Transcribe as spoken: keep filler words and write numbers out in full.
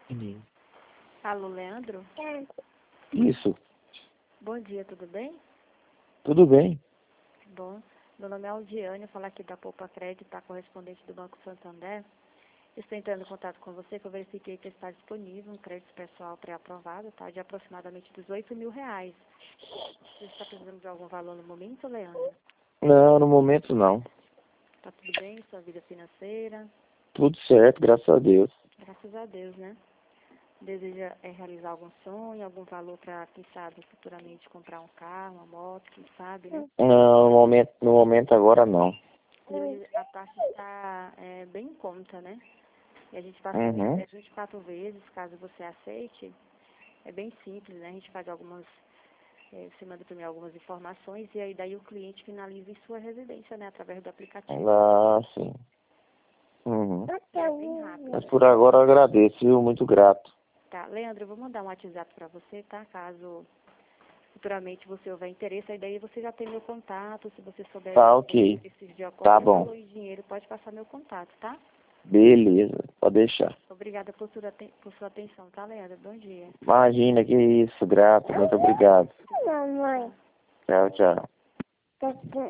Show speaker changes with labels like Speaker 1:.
Speaker 1: Menino.
Speaker 2: Alô, Leandro?
Speaker 1: Isso.
Speaker 2: Bom dia, tudo bem?
Speaker 1: Tudo bem?
Speaker 2: Bom. Meu nome é Aldiane, eu falo aqui da Poupa Crédito, tá? Correspondente do Banco Santander. Estou entrando em contato com você, que eu verifiquei que está disponível um crédito pessoal pré-aprovado, tá? De aproximadamente dezoito mil reais. Você está precisando de algum valor no momento, Leandro?
Speaker 1: Não, no momento não.
Speaker 2: Tá tudo bem? Sua vida financeira?
Speaker 1: Tudo certo, graças a Deus.
Speaker 2: Graças a Deus, né? Deseja é, realizar algum sonho, algum valor para, quem sabe, futuramente comprar um carro, uma moto, quem sabe, né?
Speaker 1: Não, no momento, no momento agora não.
Speaker 2: E hoje a taxa está é, bem em conta, né? E a gente passa
Speaker 1: Uhum.
Speaker 2: até vinte e quatro vezes, caso você aceite. É bem simples, né? A gente faz algumas, é, você manda para mim algumas informações e aí daí o cliente finaliza em sua residência, né? Através do aplicativo.
Speaker 1: Ah, sim. Uhum.
Speaker 2: É bem rápido.
Speaker 1: Mas por agora eu agradeço, viu? Muito grato.
Speaker 2: Tá, Leandro, eu vou mandar um WhatsApp para você, tá? Caso futuramente você houver interesse, aí daí você já tem meu contato. Se você souber
Speaker 1: Tá, ok.
Speaker 2: precisar de
Speaker 1: Tá
Speaker 2: qualquer
Speaker 1: bom.
Speaker 2: valor em dinheiro, pode passar meu contato, tá?
Speaker 1: Beleza, pode deixar.
Speaker 2: Obrigada por sua, aten- por sua atenção, tá, Leandro? Bom dia.
Speaker 1: Imagina que isso, grato, muito obrigado.
Speaker 3: Mamãe.
Speaker 1: Tchau, tchau.